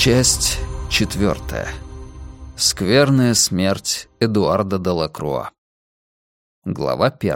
Часть 4. Скверная смерть Эдуарда де Лакруа. Глава 1.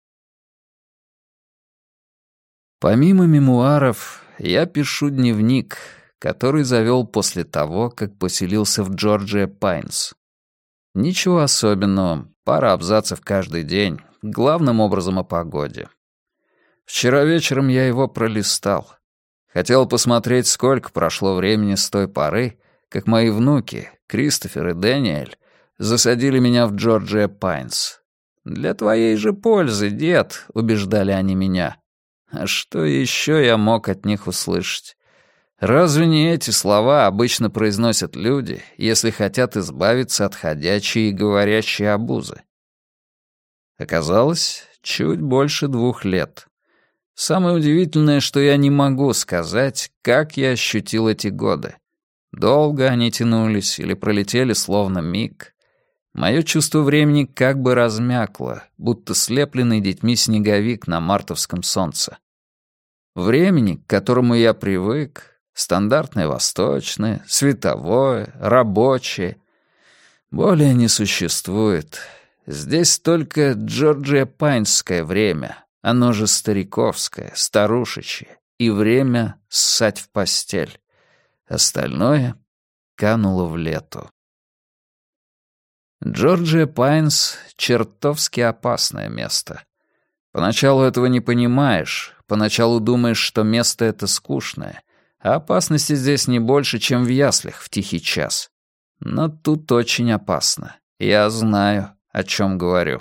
Помимо мемуаров, я пишу дневник, который завел после того, как поселился в Джорджия Пайнс. Ничего особенного, пара абзацев каждый день, главным образом о погоде. Вчера вечером я его пролистал. Хотел посмотреть, сколько прошло времени с той поры, как мои внуки, Кристофер и Дэниэль, засадили меня в Джорджия Пайнс. «Для твоей же пользы, дед», — убеждали они меня. А что еще я мог от них услышать? Разве не эти слова обычно произносят люди, если хотят избавиться от ходячей и говорящей обузы? Оказалось, чуть больше 2 лет. Самое удивительное, что я не могу сказать, как я ощутил эти годы. Долго они тянулись или пролетели словно миг. Мое чувство времени как бы размякло, будто слепленный детьми снеговик на мартовском солнце. Времени, к которому я привык, стандартное восточное, световое, рабочее, более не существует. Здесь только Джорджия-Пайнсское время, оно же стариковское, старушечье, и время ссать в постель. Остальное кануло в лету. Джорджия Пайнс — чертовски опасное место. Поначалу этого не понимаешь, поначалу думаешь, что место это скучное, а опасности здесь не больше, чем в яслях в тихий час. Но тут очень опасно. Я знаю, о чем говорю.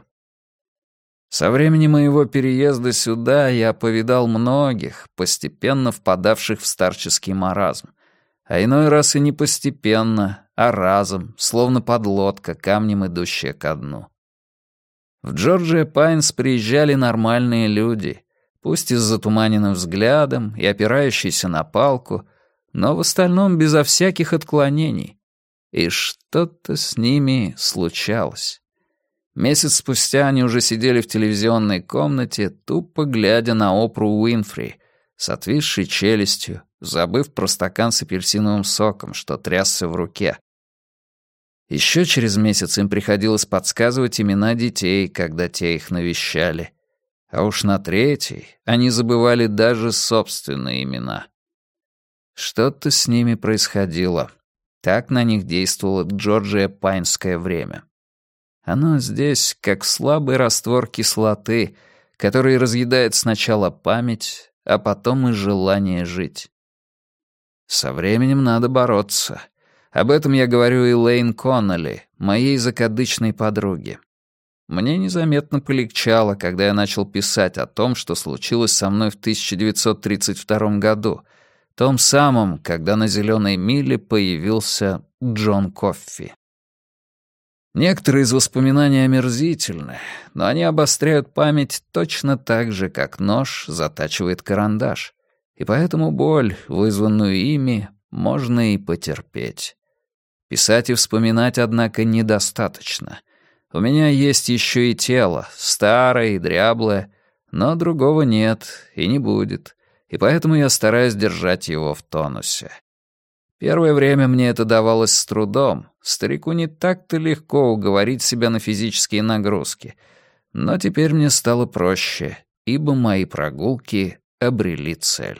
Со времени моего переезда сюда я повидал многих, постепенно впадавших в старческий маразм. А иной раз и не постепенно, а разом, словно подлодка, камнем идущая ко дну. В Джорджия Пайнс приезжали нормальные люди, пусть и с затуманенным взглядом и опирающиеся на палку, но в остальном безо всяких отклонений. И что-то с ними случалось. Месяц спустя они уже сидели в телевизионной комнате, тупо глядя на Опру Уинфри, с отвисшей челюстью, забыв про стакан с апельсиновым соком, что трясся в руке. Еще через месяц им приходилось подсказывать имена детей, когда те их навещали. А уж на 3-й они забывали даже собственные имена. Что-то с ними происходило. Так на них действовало Джорджия-Пайнское время. Оно здесь как слабый раствор кислоты, который разъедает сначала память, а потом и желание жить. Со временем надо бороться. Об этом я говорю и Лейн Коннелли, моей закадычной подруге. Мне незаметно полегчало, когда я начал писать о том, что случилось со мной в 1932 году, том самом, когда на «Зелёной миле» появился Джон Коффи. Некоторые из воспоминаний омерзительны, но они обостряют память точно так же, как нож затачивает карандаш, и поэтому боль, вызванную ими, можно и потерпеть. Писать и вспоминать, однако, недостаточно. У меня есть еще и тело, старое и дряблое, но другого нет и не будет, и поэтому я стараюсь держать его в тонусе. Первое время мне это давалось с трудом. Старику не так-то легко уговорить себя на физические нагрузки. Но теперь мне стало проще, ибо мои прогулки обрели цель.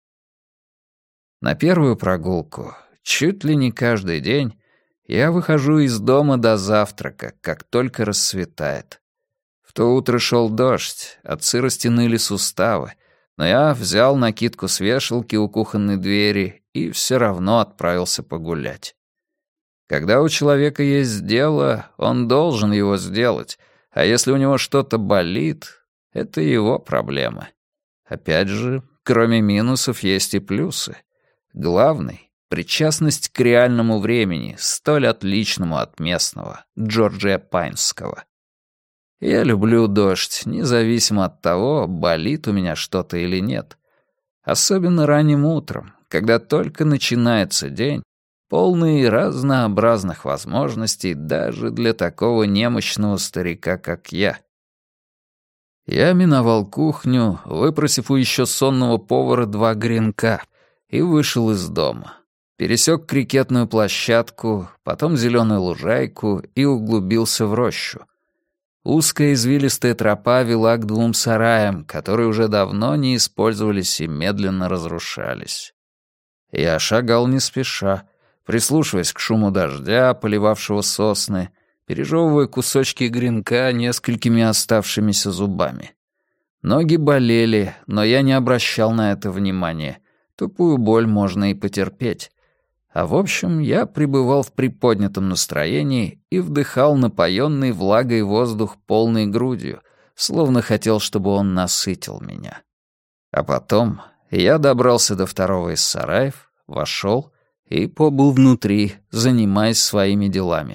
На первую прогулку, чуть ли не каждый день, я выхожу из дома до завтрака, как только рассветает. В то утро шел дождь, от сырости ныли суставы, но я взял накидку с вешалки у кухонной двери и все равно отправился погулять. Когда у человека есть дело, он должен его сделать, а если у него что-то болит, это его проблема. Опять же, кроме минусов есть и плюсы. Главный — причастность к реальному времени, столь отличному от местного, Джорджия Пайнсского. Я люблю дождь, независимо от того, болит у меня что-то или нет. Особенно ранним утром, когда только начинается день, полный разнообразных возможностей даже для такого немощного старика, как я. Я миновал кухню, выпросив у еще сонного повара 2 гренка, и вышел из дома. пересек крикетную площадку, потом зеленую лужайку и углубился в рощу. Узкая извилистая тропа вела к 2 сараям, которые уже давно не использовались и медленно разрушались. Я шагал не спеша, прислушиваясь к шуму дождя, поливавшего сосны, пережевывая кусочки гренка несколькими оставшимися зубами. Ноги болели, но я не обращал на это внимания. Тупую боль можно и потерпеть. А в общем, я пребывал в приподнятом настроении и вдыхал напоенный влагой воздух полной грудью, словно хотел, чтобы он насытил меня. А потом я добрался до второго из сараев, вошел и побыл внутри, занимаясь своими делами.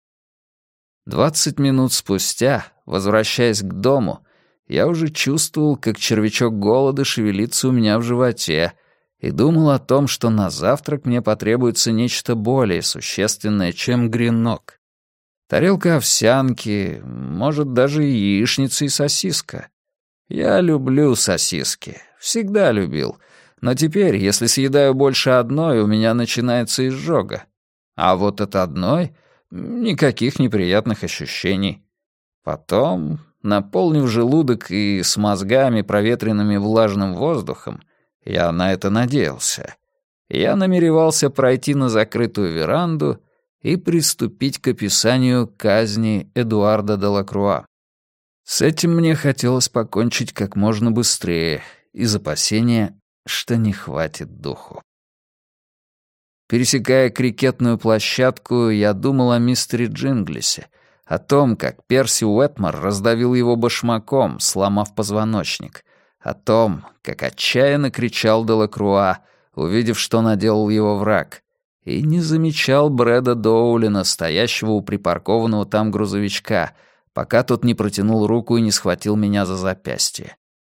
20 минут спустя, возвращаясь к дому, я уже чувствовал, как червячок голода шевелится у меня в животе, и думал о том, что на завтрак мне потребуется нечто более существенное, чем гренок. Тарелка овсянки, может, даже яичница и сосиска. Я люблю сосиски, всегда любил, но теперь, если съедаю больше одной, у меня начинается изжога. А вот от одной — никаких неприятных ощущений. Потом, наполнив желудок и с мозгами, проветренными влажным воздухом, я на это надеялся, я намеревался пройти на закрытую веранду и приступить к описанию казни Эдуарда де Лакруа. С этим мне хотелось покончить как можно быстрее, из опасения, что не хватит духу. Пересекая крикетную площадку, я думал о мистере Джинглисе, о том, как Перси Уэтмор раздавил его башмаком, сломав позвоночник, о том, как отчаянно кричал де Лакруа, увидев, что наделал его враг, и не замечал Брэда Доулина, стоящего у припаркованного там грузовичка, пока тот не протянул руку и не схватил меня за запястье.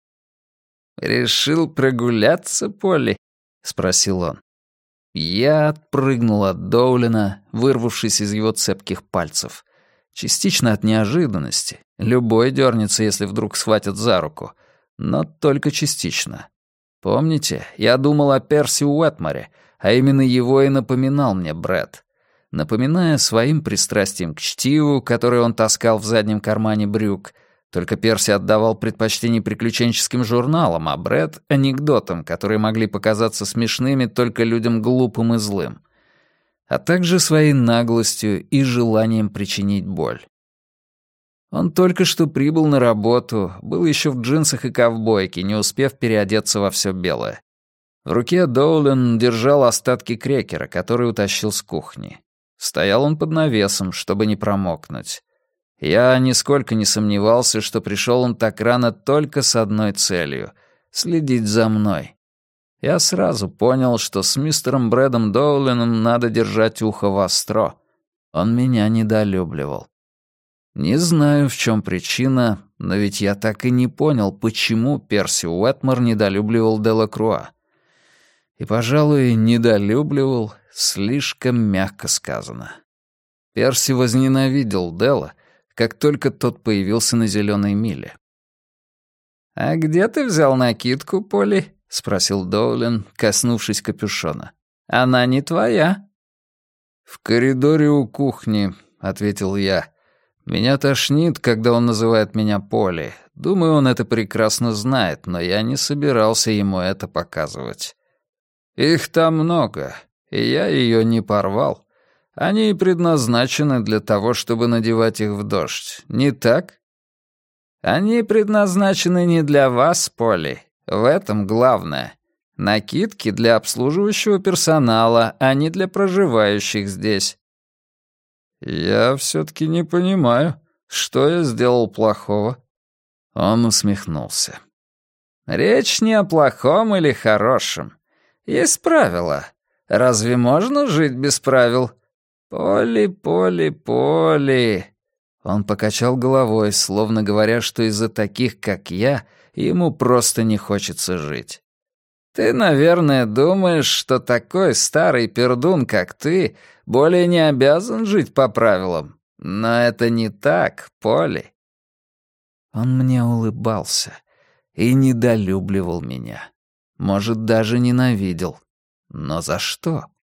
«Решил прогуляться, Полли?» — спросил он. Я отпрыгнул от Доулина, вырвавшись из его цепких пальцев. Частично от неожиданности. Любой дернется, если вдруг схватят за руку. Но только частично. Помните, я думал о Перси Уэтморе, а именно его и напоминал мне Брэд. Напоминая своим пристрастием к чтиву, которое он таскал в заднем кармане брюк, только Перси отдавал предпочтение приключенческим журналам, а Брэд — анекдотам, которые могли показаться смешными только людям глупым и злым, а также своей наглостью и желанием причинить боль. Он только что прибыл на работу, был еще в джинсах и ковбойке, не успев переодеться во все белое. В руке Доулин держал остатки крекера, который утащил с кухни. Стоял он под навесом, чтобы не промокнуть. Я нисколько не сомневался, что пришел он так рано только с одной целью — следить за мной. Я сразу понял, что с мистером Брэдом Доулином надо держать ухо востро. Он меня недолюбливал. Не знаю, в чем причина, но ведь я так и не понял, почему Перси Уэтмор недолюбливал де Лакруа. И, пожалуй, недолюбливал слишком мягко сказано. Перси возненавидел Дела, как только тот появился на зеленой миле. «А где ты взял накидку, Полли?» — спросил Доулин, коснувшись капюшона. «Она не твоя». «В коридоре у кухни», — ответил я. «Меня тошнит, когда он называет меня Полли. Думаю, он это прекрасно знает, но я не собирался ему это показывать. Их там много, и я ее не порвал. Они предназначены для того, чтобы надевать их в дождь, не так?» «Они предназначены не для вас, Полли. В этом главное. Накидки для обслуживающего персонала, а не для проживающих здесь». «Я все-таки не понимаю, что я сделал плохого?» Он усмехнулся. «Речь не о плохом или хорошем. Есть правила. Разве можно жить без правил? Полли, Полли, Полли». Он покачал головой, словно говоря, что из-за таких, как я, ему просто не хочется жить. «Ты, наверное, думаешь, что такой старый пердун, как ты, более не обязан жить по правилам. Но это не так, Полли». Он мне улыбался и недолюбливал меня. Может, даже ненавидел. Но за что?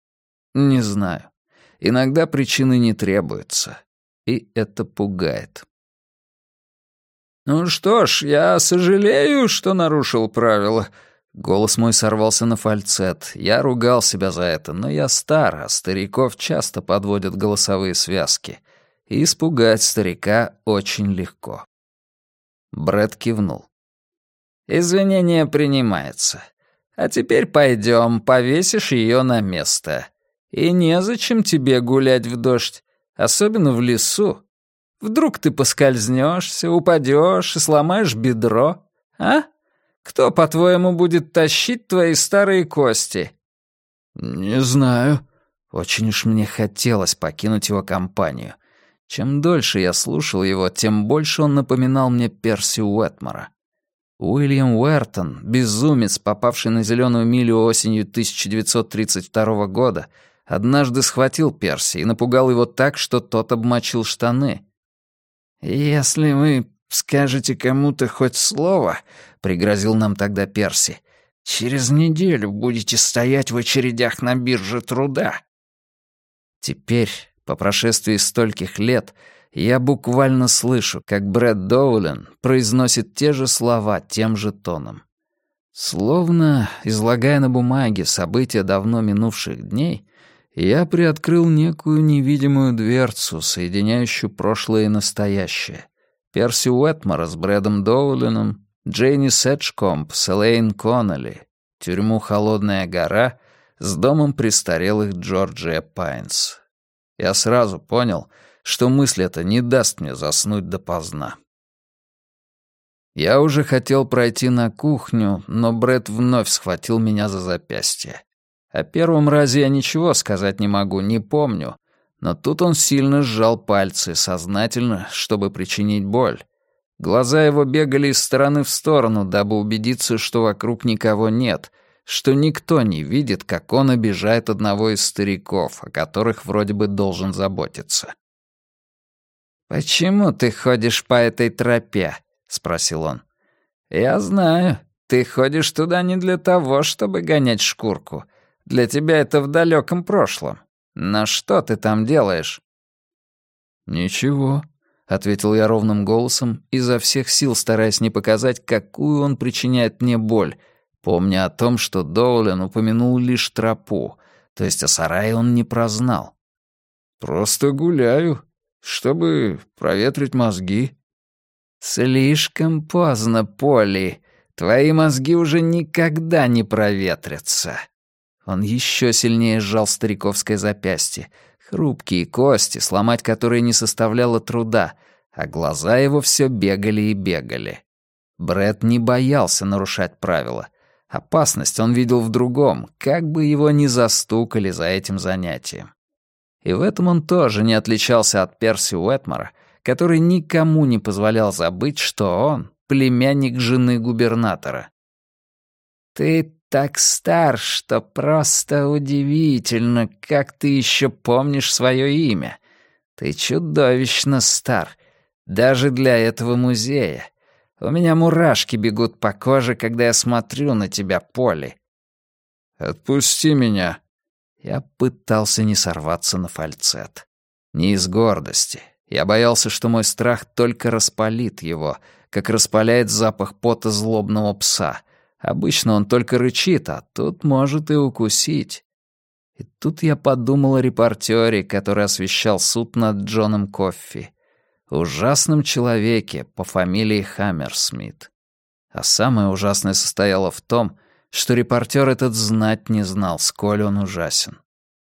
Не знаю. Иногда причины не требуются. И это пугает. «Ну что ж, я сожалею, что нарушил правила». Голос мой сорвался на фальцет. Я ругал себя за это, но я стар, а стариков часто подводят голосовые связки. И испугать старика очень легко. Брэд кивнул. «Извинение принимается. А теперь пойдем, повесишь ее на место. И незачем тебе гулять в дождь, особенно в лесу. Вдруг ты поскользнешься, упадешь и сломаешь бедро, а? Кто, по-твоему, будет тащить твои старые кости?» «Не знаю». Очень уж мне хотелось покинуть его компанию. Чем дольше я слушал его, тем больше он напоминал мне Перси Уэтмора. Уильям Уэртон, безумец, попавший на зеленую милю осенью 1932 года, однажды схватил Перси и напугал его так, что тот обмочил штаны. «Если вы скажете кому-то хоть слово», — пригрозил нам тогда Перси, «через неделю будете стоять в очередях на бирже труда». Теперь, по прошествии стольких лет, я буквально слышу, как Брэд Доулен произносит те же слова тем же тоном. Словно, излагая на бумаге события давно минувших дней, я приоткрыл некую невидимую дверцу, соединяющую прошлое и настоящее. Перси Уэтмора с Брэдом Доуленом, Джейни Сэджкомб с Элейн Коннелли, тюрьму «Холодная гора» с домом престарелых Джорджия Пайнс. Я сразу понял, что мысль эта не даст мне заснуть допоздна. Я уже хотел пройти на кухню, но Брэд вновь схватил меня за запястье. О первом разе я ничего сказать не могу, не помню, но тут он сильно сжал пальцы, сознательно, чтобы причинить боль. Глаза его бегали из стороны в сторону, дабы убедиться, что вокруг никого нет, что никто не видит, как он обижает одного из стариков, о которых вроде бы должен заботиться. «Почему ты ходишь по этой тропе?» — спросил он. «Я знаю, ты ходишь туда не для того, чтобы гонять шкурку. Для тебя это в далеком прошлом. Но что ты там делаешь?» «Ничего», — ответил я ровным голосом, изо всех сил стараясь не показать, какую он причиняет мне боль, помня о том, что Доулен упомянул лишь тропу, то есть о сарае он не прознал. «Просто гуляю, чтобы проветрить мозги». «Слишком поздно, Полли. Твои мозги уже никогда не проветрятся». Он еще сильнее сжал стариковское запястье. Хрупкие кости, сломать которые не составляло труда, а глаза его все бегали и бегали. Брэд не боялся нарушать правила. Опасность он видел в другом, как бы его ни застукали за этим занятием. И в этом он тоже не отличался от Перси Уэтмора, который никому не позволял забыть, что он — племянник жены губернатора. «Ты так стар, что просто удивительно, как ты еще помнишь свое имя. Ты чудовищно стар, даже для этого музея. У меня мурашки бегут по коже, когда я смотрю на тебя, Полли». «Отпусти меня». Я пытался не сорваться на фальцет. Не из гордости. Я боялся, что мой страх только распалит его, как распаляет запах пота злобного пса. Обычно он только рычит, а тут может и укусить. И тут я подумал о репортере, который освещал суд над Джоном Коффи. Ужасном человеке по фамилии Хаммерсмит. А самое ужасное состояло в том, что репортер этот знать не знал, сколь он ужасен.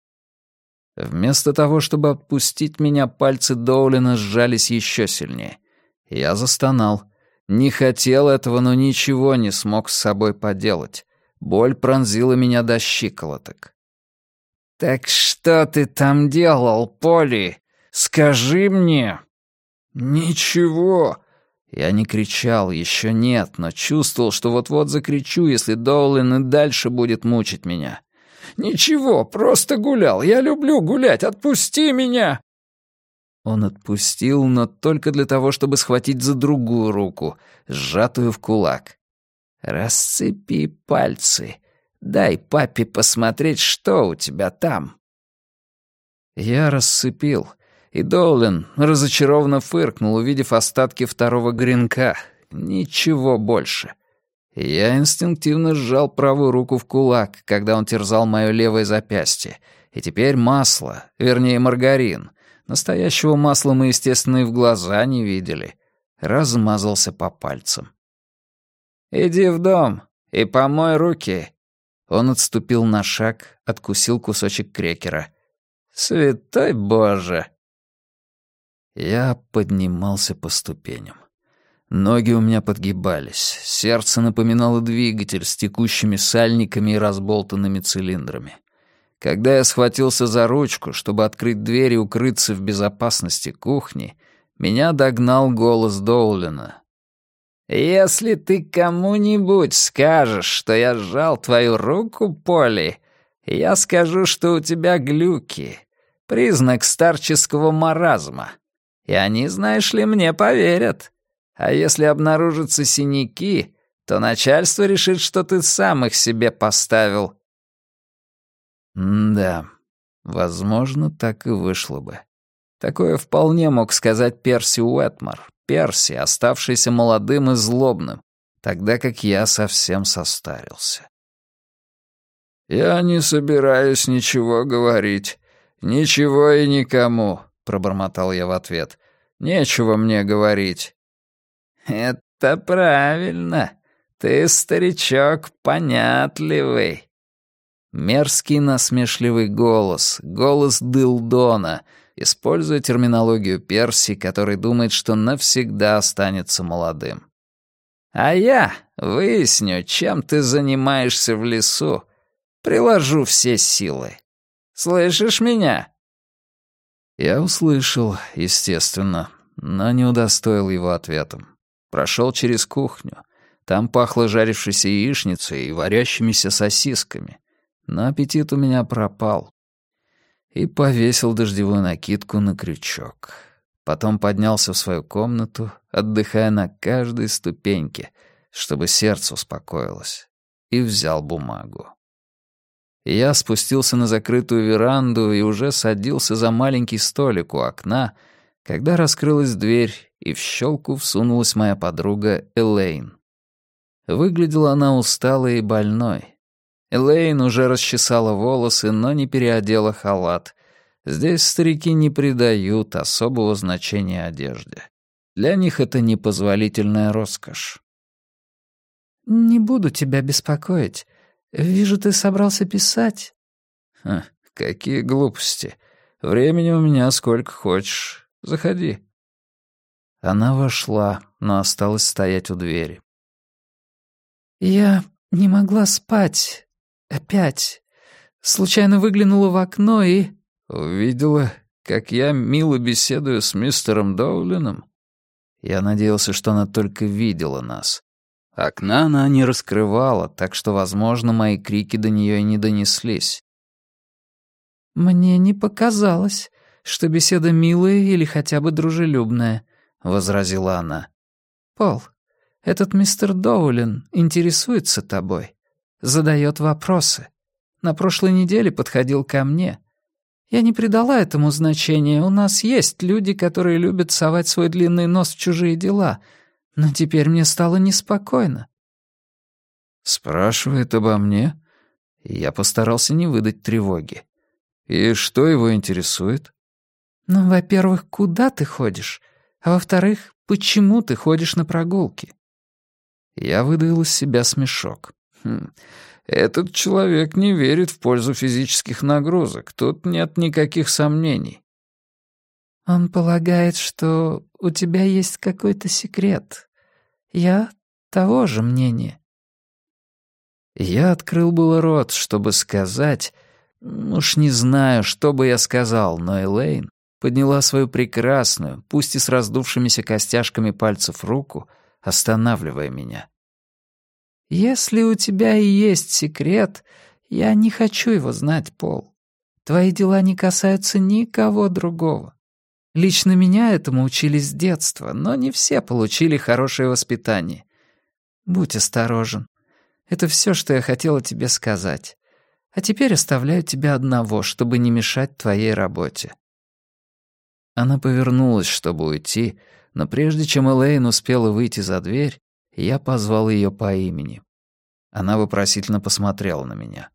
Вместо того, чтобы отпустить меня, пальцы Доулина сжались еще сильнее. Я застонал. Не хотел этого, но ничего не смог с собой поделать. Боль пронзила меня до щиколоток. «Так что ты там делал, Полли? Скажи мне!» «Ничего!» Я не кричал, еще нет, но чувствовал, что вот-вот закричу, если Доулин и дальше будет мучить меня. «Ничего, просто гулял. Я люблю гулять. Отпусти меня!» Он отпустил, но только для того, чтобы схватить за другую руку, сжатую в кулак. «Расцепи пальцы. Дай папе посмотреть, что у тебя там». Я рассыпил, и Доулин разочарованно фыркнул, увидев остатки второго гренка. Ничего больше. Я инстинктивно сжал правую руку в кулак, когда он терзал моё левое запястье. И теперь масло, вернее маргарин, настоящего масла мы, естественно, и в глаза не видели, размазался по пальцам. «Иди в дом и помой руки». Он отступил на шаг, откусил кусочек крекера. «Святой Боже!» Я поднимался по ступеням. Ноги у меня подгибались, сердце напоминало двигатель с текущими сальниками и разболтанными цилиндрами. Когда я схватился за ручку, чтобы открыть дверь и укрыться в безопасности кухни, меня догнал голос Доулина. «Если ты кому-нибудь скажешь, что я сжал твою руку, Полли, я скажу, что у тебя глюки, признак старческого маразма. И они, знаешь ли, мне поверят. А если обнаружатся синяки, то начальство решит, что ты сам их себе поставил». Да, возможно, так и вышло бы. Такое вполне мог сказать Перси Уэтмор, Перси, оставшийся молодым и злобным, тогда как я совсем состарился. «Я не собираюсь ничего говорить. Ничего и никому», — пробормотал я в ответ. «Нечего мне говорить». «Это правильно. Ты, старичок, понятливый». Мерзкий насмешливый голос, голос Дылдона, используя терминологию Перси, который думает, что навсегда останется молодым. «А я выясню, чем ты занимаешься в лесу. Приложу все силы. Слышишь меня?» Я услышал, естественно, но не удостоил его ответом. Прошел через кухню. Там пахло жарившейся яичницей и варящимися сосисками. Но аппетит у меня пропал. И повесил дождевую накидку на крючок. Потом поднялся в свою комнату, отдыхая на каждой ступеньке, чтобы сердце успокоилось, и взял бумагу. Я спустился на закрытую веранду и уже садился за маленький столик у окна, когда раскрылась дверь, и в щелку всунулась моя подруга Элейн. Выглядела она усталой и больной. Элейн уже расчесала волосы, но не переодела халат. Здесь старики не придают особого значения одежде. Для них это непозволительная роскошь. «Не буду тебя беспокоить. Вижу, ты собрался писать». Какие глупости. Времени у меня сколько хочешь. Заходи». Она вошла, но осталась стоять у двери. «Я не могла спать. Опять. Случайно выглянула в окно и...» «Увидела, как я мило беседую с мистером Доулином?» Я надеялся, что она только видела нас. Окна она не раскрывала, так что, возможно, мои крики до нее и не донеслись. «Мне не показалось, что беседа милая или хотя бы дружелюбная», — возразила она. «Пол, этот мистер Доулин интересуется тобой, задает вопросы. На прошлой неделе подходил ко мне. Я не придала этому значения. У нас есть люди, которые любят совать свой длинный нос в чужие дела, но теперь мне стало неспокойно». «Спрашивает обо мне?» Я постарался не выдать тревоги. «И что его интересует?» «Ну, во-первых, куда ты ходишь? А во-вторых, почему ты ходишь на прогулки?» Я выдавил из себя смешок. Этот человек не верит в пользу физических нагрузок. Тут нет никаких сомнений. «Он полагает, что у тебя есть какой-то секрет. Я того же мнения». Я открыл было рот, чтобы сказать... Уж не знаю, что бы я сказал, но Элейн подняла свою прекрасную, пусть и с раздувшимися костяшками пальцев руку, останавливая меня. «Если у тебя и есть секрет, я не хочу его знать, Пол. Твои дела не касаются никого другого. Лично меня этому учили с детства, но не все получили хорошее воспитание. Будь осторожен. Это все, что я хотела тебе сказать. А теперь оставляю тебя одного, чтобы не мешать твоей работе». Она повернулась, чтобы уйти, но прежде чем Элейн успела выйти за дверь, я позвал ее по имени. Она вопросительно посмотрела на меня.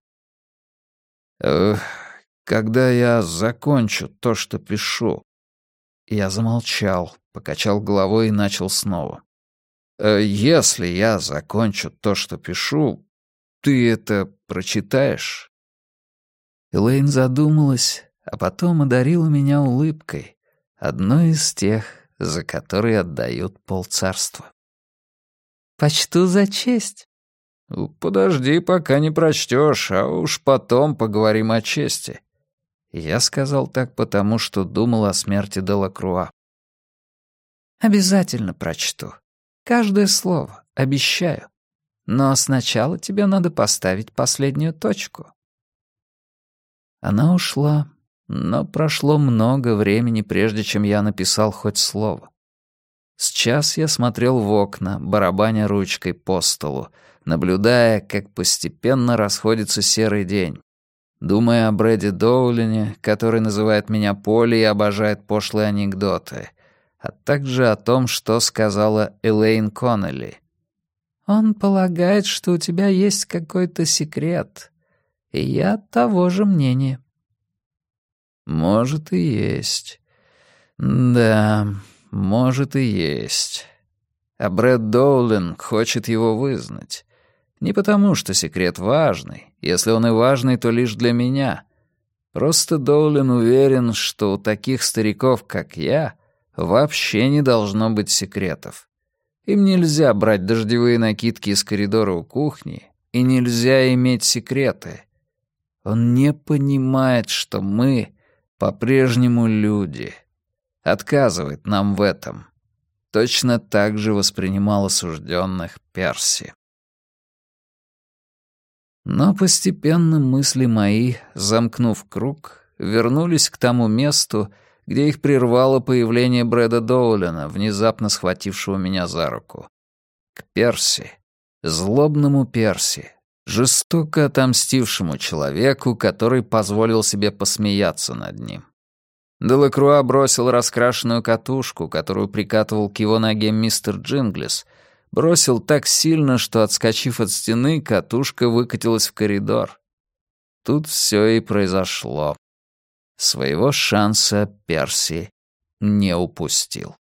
Когда я закончу то, что пишу...» Я замолчал, покачал головой и начал снова. «Если я закончу то, что пишу, ты это прочитаешь?» Элейн задумалась, а потом одарила меня улыбкой, одной из тех, за которые отдают полцарства. «Почту за честь». «Подожди, пока не прочтешь, а уж потом поговорим о чести». Я сказал так потому, что думал о смерти Делакруа. «Обязательно прочту. Каждое слово, обещаю. Но сначала тебе надо поставить последнюю точку». Она ушла, но прошло много времени, прежде чем я написал хоть слово. С час я смотрел в окна, барабаня ручкой по столу, наблюдая, как постепенно расходится серый день, думая о Брэде Доулине, который называет меня Полли и обожает пошлые анекдоты, а также о том, что сказала Элейн Коннелли. «Он полагает, что у тебя есть какой-то секрет, и я того же мнения». Может и есть. Да, может и есть. А Брэд Доулин хочет его вызнать. Не потому, что секрет важный. Если он и важный, то лишь для меня. Просто Доулин уверен, что у таких стариков, как я, вообще не должно быть секретов. Им нельзя брать дождевые накидки из коридора у кухни, и нельзя иметь секреты. Он не понимает, что мы по-прежнему люди. Отказывает нам в этом. Точно так же воспринимал осужденных Перси. Но постепенно мысли мои, замкнув круг, вернулись к тому месту, где их прервало появление Брэда Доулина, внезапно схватившего меня за руку. К Перси, злобному Перси, жестоко отомстившему человеку, который позволил себе посмеяться над ним. Делакруа бросил раскрашенную катушку, которую прикатывал к его ноге мистер Джинглис, бросил так сильно, что, отскочив от стены, катушка выкатилась в коридор. Тут все и произошло. Своего шанса Перси не упустил.